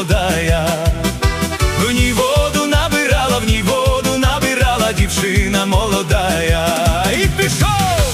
молодая. В ній воду набирала дівчина молодая. І пішов!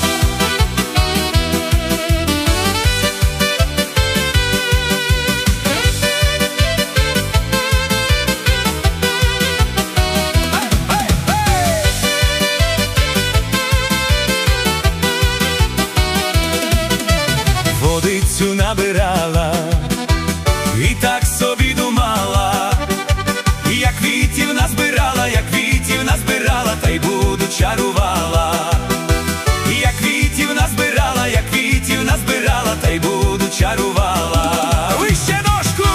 Водицю набирала і так собі думала, як квітів назбирала, та й буду чарувала. Як квітів назбирала, та й буду чарувала. Вище ножку!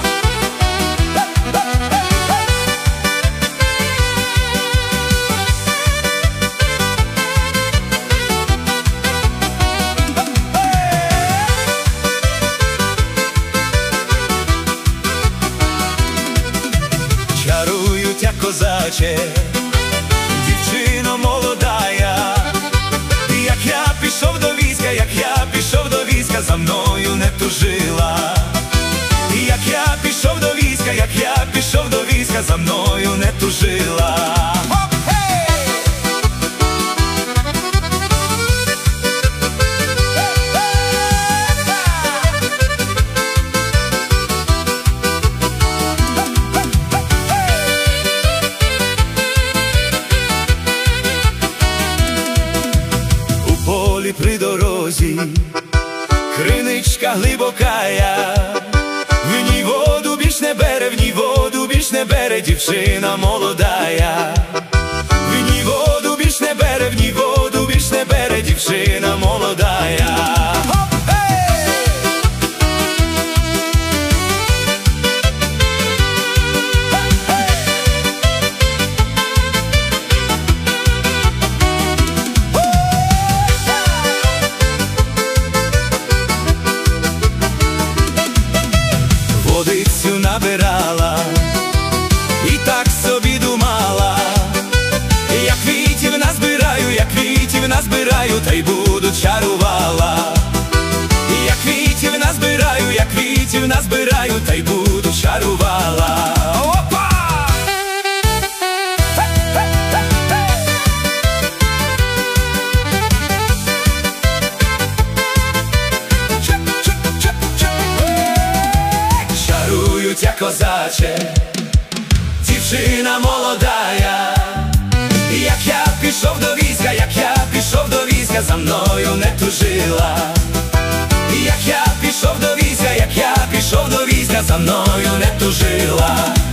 Чарують, як козаче, дівчино молодая. Як я пішов до війська, за мною не тужила. Як я пішов до війська, за мною не тужила. При дорозі криничка глибокая, в ній воду більш не бере дівчина молодая. В ній воду більш не бере дівчина молодая. Водицю набирала і так собі думала, як квітів назбираю, та й буду чарувала. Як квітів назбираю, та й буду чарувала. Опа! Чарують, як козаче, дівчина молодая. Як я пішов до війська, за мною не тужила. Як я пішов до війська, за мною не тужила.